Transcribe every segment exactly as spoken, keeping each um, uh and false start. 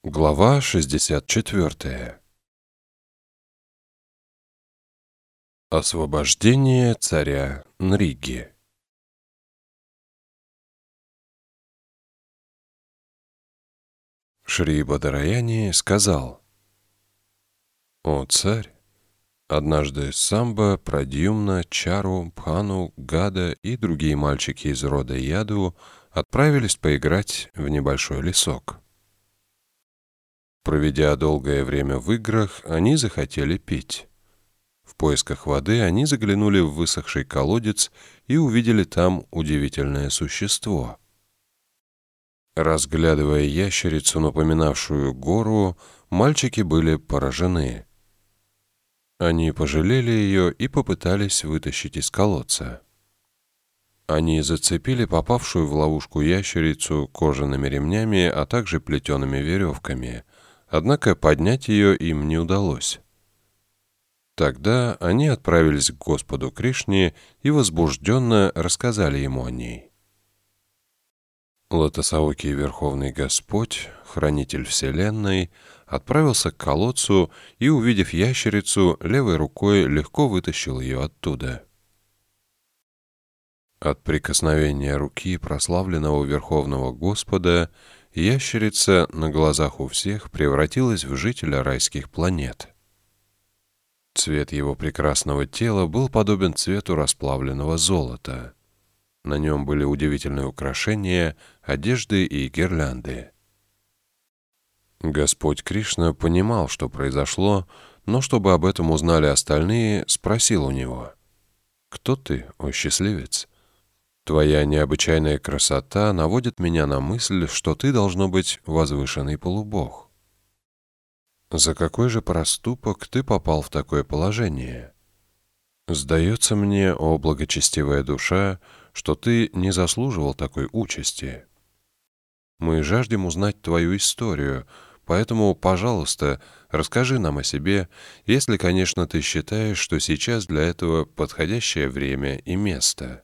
Глава шестьдесят четыре. Освобождение царя Нриги. Шри Бадараяни сказал: «О царь, однажды Самба, Прадьюмна, Чару, Пхану, Гада и другие мальчики из рода Яду отправились поиграть в небольшой лесок. Проведя долгое время в играх, они захотели пить. В поисках воды они заглянули в высохший колодец и увидели там удивительное существо. Разглядывая ящерицу, напоминавшую гору, мальчики были поражены. Они пожалели ее и попытались вытащить из колодца. Они зацепили попавшую в ловушку ящерицу кожаными ремнями, а также плетеными веревками, однако поднять ее им не удалось. Тогда они отправились к Господу Кришне и возбужденно рассказали ему о ней. Лотосоокий Верховный Господь, Хранитель Вселенной, отправился к колодцу и, увидев ящерицу, левой рукой легко вытащил ее оттуда. От прикосновения руки прославленного Верховного Господа ящерица на глазах у всех превратилась в жителя райских планет. Цвет его прекрасного тела был подобен цвету расплавленного золота. На нем были удивительные украшения, одежды и гирлянды. Господь Кришна понимал, что произошло, но чтобы об этом узнали остальные, спросил у него: «Кто ты, о счастливец? Твоя необычайная красота наводит меня на мысль, что ты должно быть возвышенный полубог. За какой же проступок ты попал в такое положение? Сдается мне, о благочестивая душа, что ты не заслуживал такой участи. Мы жаждем узнать твою историю, поэтому, пожалуйста, расскажи нам о себе, если, конечно, ты считаешь, что сейчас для этого подходящее время и место».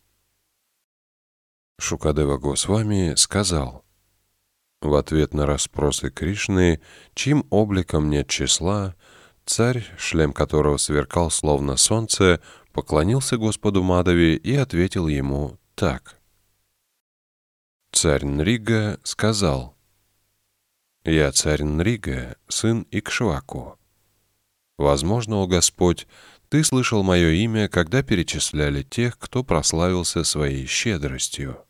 Шукадева Госвами сказал: в ответ на расспросы Кришны, чьим обликом нет числа, царь, шлем которого сверкал словно солнце, поклонился Господу Мадхаве и ответил ему так. Царь Нрига сказал: «Я царь Нрига, сын Икшваку. Возможно, о Господь, ты слышал мое имя, когда перечисляли тех, кто прославился своей щедростью.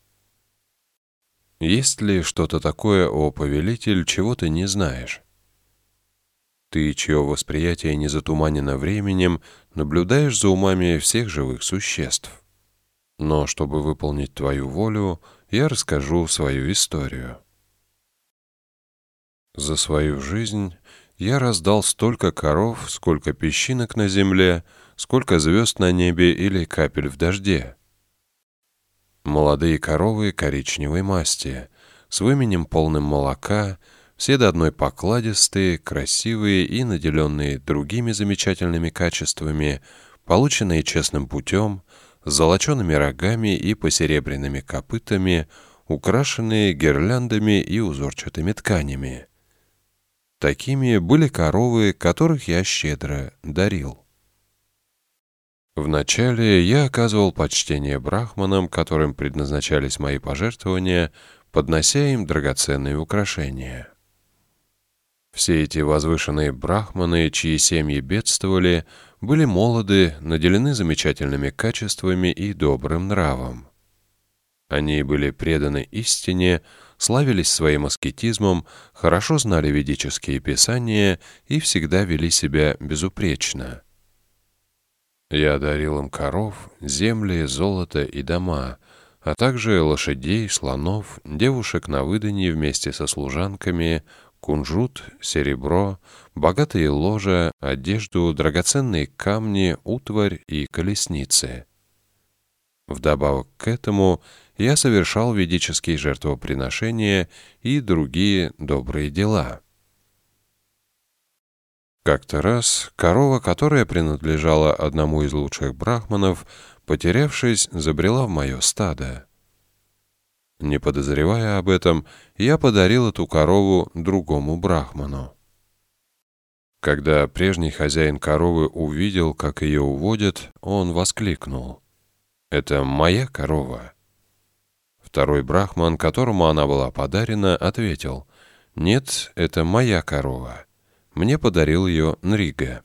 Есть ли что-то такое, о повелитель, чего ты не знаешь? Ты, чье восприятие не затуманено временем, наблюдаешь за умами всех живых существ. Но чтобы выполнить твою волю, я расскажу свою историю. За свою жизнь я раздал столько коров, сколько песчинок на земле, сколько звезд на небе или капель в дожде. Молодые коровы коричневой масти, с выменем полным молока, все до одной покладистые, красивые и наделенные другими замечательными качествами, полученные честным путем, с золочеными рогами и посеребряными копытами, украшенные гирляндами и узорчатыми тканями. Такими были коровы, которых я щедро дарил. Вначале я оказывал почтение брахманам, которым предназначались мои пожертвования, поднося им драгоценные украшения. Все эти возвышенные брахманы, чьи семьи бедствовали, были молоды, наделены замечательными качествами и добрым нравом. Они были преданы истине, славились своим аскетизмом, хорошо знали ведические писания и всегда вели себя безупречно. Я дарил им коров, земли, золото и дома, а также лошадей, слонов, девушек на выданье вместе со служанками, кунжут, серебро, богатые ложа, одежду, драгоценные камни, утварь и колесницы. Вдобавок к этому я совершал ведические жертвоприношения и другие добрые дела. Как-то раз корова, которая принадлежала одному из лучших брахманов, потерявшись, забрела в мое стадо. Не подозревая об этом, я подарил эту корову другому брахману. Когда прежний хозяин коровы увидел, как ее уводят, он воскликнул: «Это моя корова». Второй брахман, которому она была подарена, ответил: «Нет, это моя корова. Мне подарил ее Нрига».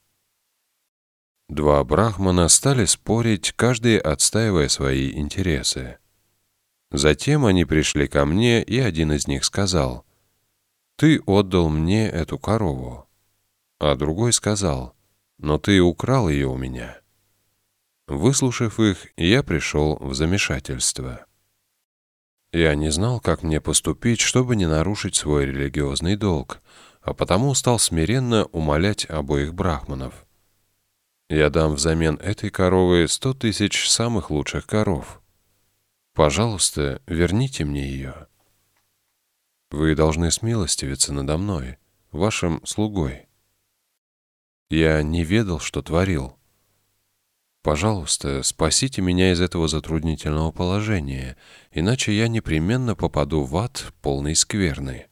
Два брахмана стали спорить, каждый отстаивая свои интересы. Затем они пришли ко мне, и один из них сказал: «Ты отдал мне эту корову». А другой сказал: «Но ты украл ее у меня». Выслушав их, я пришел в замешательство. Я не знал, как мне поступить, чтобы не нарушить свой религиозный долг, а потому стал смиренно умолять обоих брахманов: «Я дам взамен этой коровы сто тысяч самых лучших коров. Пожалуйста, верните мне ее. Вы должны смилостивиться надо мной, вашим слугой. Я не ведал, что творил. Пожалуйста, спасите меня из этого затруднительного положения, иначе я непременно попаду в ад, полный скверны».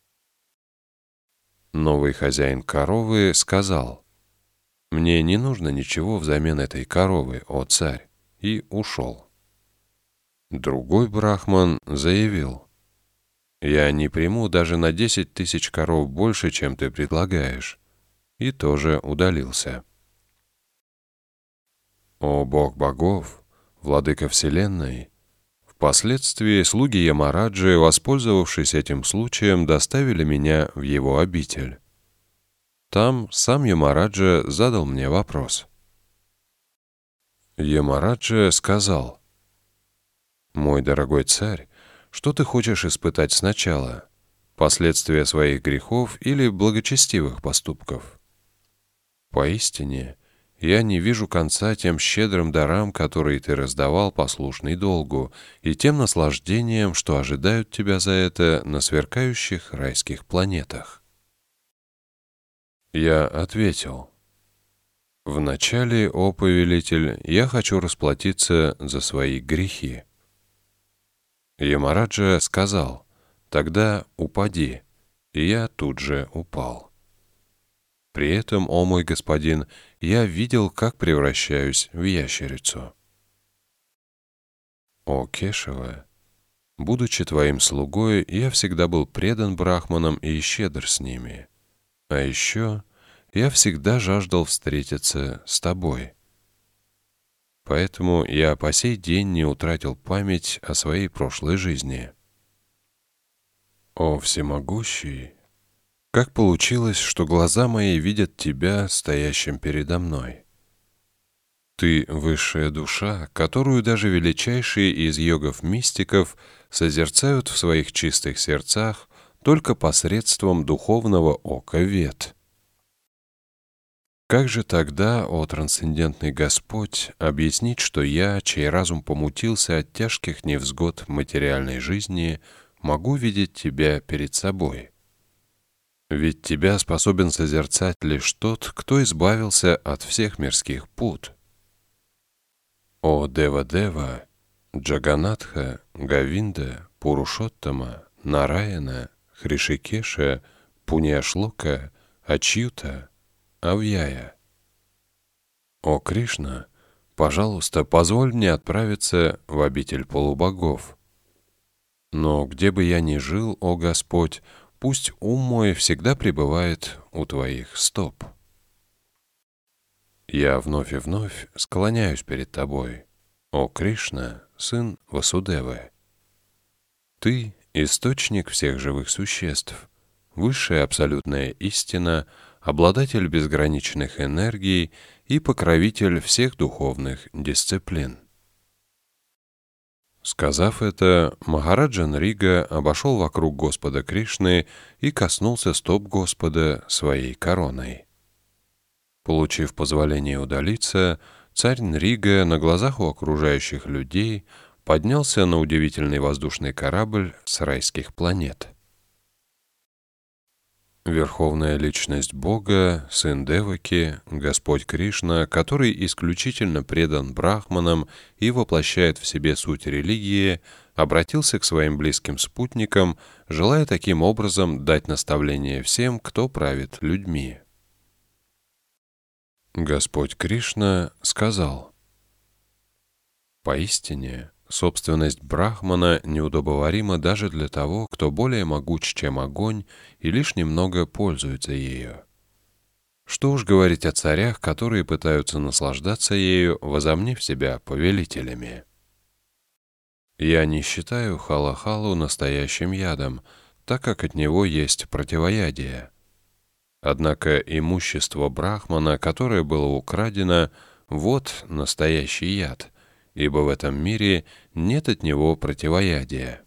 Новый хозяин коровы сказал: «Мне не нужно ничего взамен этой коровы, о царь», и ушел. Другой брахман заявил: «Я не приму даже на десять тысяч коров больше, чем ты предлагаешь», и тоже удалился. О Бог богов, владыка вселенной! Впоследствии слуги Ямараджи, воспользовавшись этим случаем, доставили меня в его обитель. Там сам Ямараджа задал мне вопрос. Ямараджа сказал: «Мой дорогой царь, что ты хочешь испытать сначала? Последствия своих грехов или благочестивых поступков? Поистине, я не вижу конца тем щедрым дарам, которые ты раздавал послушный долгу, и тем наслаждениям, что ожидают тебя за это на сверкающих райских планетах». Я ответил: «Вначале, о повелитель, я хочу расплатиться за свои грехи». Ямараджа сказал: «Тогда упади», и я тут же упал. При этом, о мой господин, я видел, как превращаюсь в ящерицу. О Кешава, будучи твоим слугой, я всегда был предан брахманам и щедр с ними. А еще я всегда жаждал встретиться с тобой. Поэтому я по сей день не утратил память о своей прошлой жизни. О всемогущий! Как получилось, что глаза мои видят тебя, стоящим передо мной? Ты — высшая душа, которую даже величайшие из йогов-мистиков созерцают в своих чистых сердцах только посредством духовного ока Вед. Как же тогда, о трансцендентный Господь, объяснить, что я, чей разум помутился от тяжких невзгод материальной жизни, могу видеть тебя перед собой? Ведь тебя способен созерцать лишь тот, кто избавился от всех мирских пут. О Дева-Дева, Джаганатха, Говинда, Пурушоттама, Нараяна, Хришикеша, Пуньяшлока, Ачьюта, Авьяя! О Кришна, пожалуйста, позволь мне отправиться в обитель полубогов. Но где бы я ни жил, о Господь, пусть ум мой всегда пребывает у Твоих стоп. Я вновь и вновь склоняюсь перед Тобой, о Кришна, сын Васудевы. Ты — источник всех живых существ, высшая абсолютная истина, обладатель безграничных энергий и покровитель всех духовных дисциплин. Сказав это, Махараджа Нрига обошел вокруг Господа Кришны и коснулся стоп Господа своей короной. Получив позволение удалиться, царь Нрига на глазах у окружающих людей поднялся на удивительный воздушный корабль с райских планет. Верховная Личность Бога, Сын Деваки, Господь Кришна, который исключительно предан брахманам и воплощает в себе суть религии, обратился к своим близким спутникам, желая таким образом дать наставление всем, кто правит людьми. Господь Кришна сказал: «Поистине, собственность Брахмана неудобоварима даже для того, кто более могуч, чем огонь, и лишь немного пользуется ею. Что уж говорить о царях, которые пытаются наслаждаться ею, возомнив себя повелителями. Я не считаю халахалу настоящим ядом, так как от него есть противоядие. Однако имущество Брахмана, которое было украдено, вот настоящий яд, ибо в этом мире нет от него противоядия.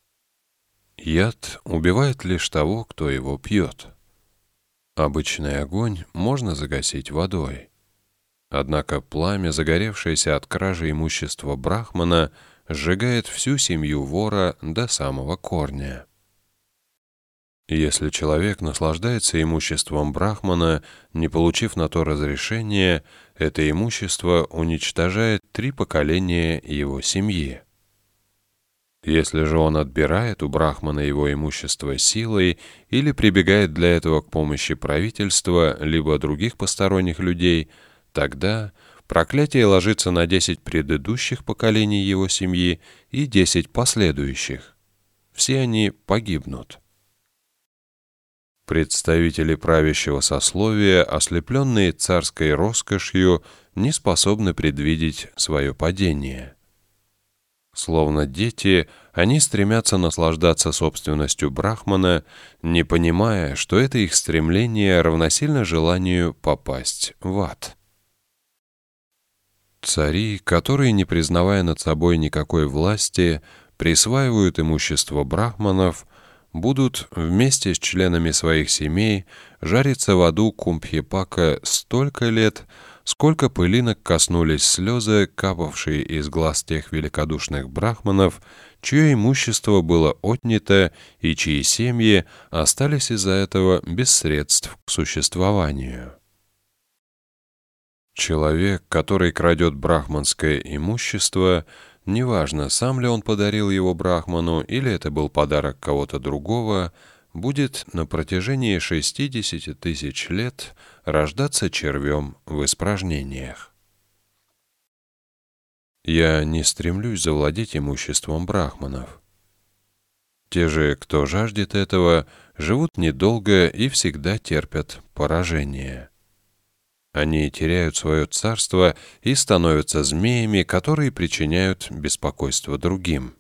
Яд убивает лишь того, кто его пьет. Обычный огонь можно загасить водой. Однако пламя, загоревшееся от кражи имущества Брахмана, сжигает всю семью вора до самого корня. Если человек наслаждается имуществом Брахмана, не получив на то разрешения, это имущество уничтожает три поколения его семьи. Если же он отбирает у Брахмана его имущество силой или прибегает для этого к помощи правительства либо других посторонних людей, тогда проклятие ложится на десять предыдущих поколений его семьи и десять последующих. Все они погибнут. Представители правящего сословия, ослепленные царской роскошью, не способны предвидеть свое падение. Словно дети, они стремятся наслаждаться собственностью Брахмана, не понимая, что это их стремление равносильно желанию попасть в ад. Цари, которые, не признавая над собой никакой власти, присваивают имущество брахманов, будут вместе с членами своих семей жариться в аду Кумбхипака столько лет, сколько пылинок коснулись слезы, капавшие из глаз тех великодушных брахманов, чье имущество было отнято и чьи семьи остались из-за этого без средств к существованию. Человек, который крадет брахманское имущество, неважно, сам ли он подарил его брахману или это был подарок кого-то другого, будет на протяжении шестидесяти тысяч лет рождаться червем в испражнениях. Я не стремлюсь завладеть имуществом брахманов. Те же, кто жаждет этого, живут недолго и всегда терпят поражение. Они теряют свое царство и становятся змеями, которые причиняют беспокойство другим.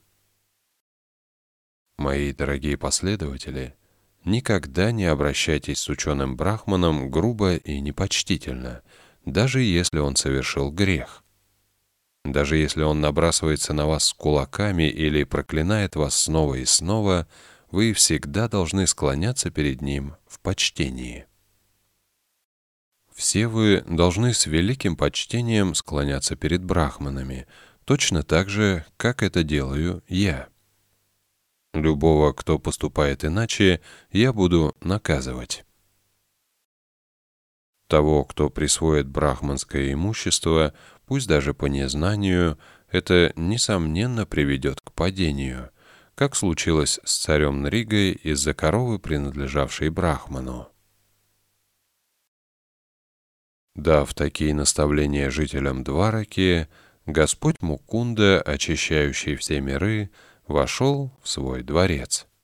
Мои дорогие последователи, никогда не обращайтесь с ученым брахманом грубо и непочтительно, даже если он совершил грех. Даже если он набрасывается на вас с кулаками или проклинает вас снова и снова, вы всегда должны склоняться перед ним в почтении. Все вы должны с великим почтением склоняться перед брахманами, точно так же, как это делаю я. Любого, кто поступает иначе, я буду наказывать. Того, кто присвоит брахманское имущество, пусть даже по незнанию, это, несомненно, приведет к падению, как случилось с царем Нригой из-за коровы, принадлежавшей брахману. Дав такие наставления жителям Двараки, Господь Мукунда, очищающий все миры, вошел в свой дворец.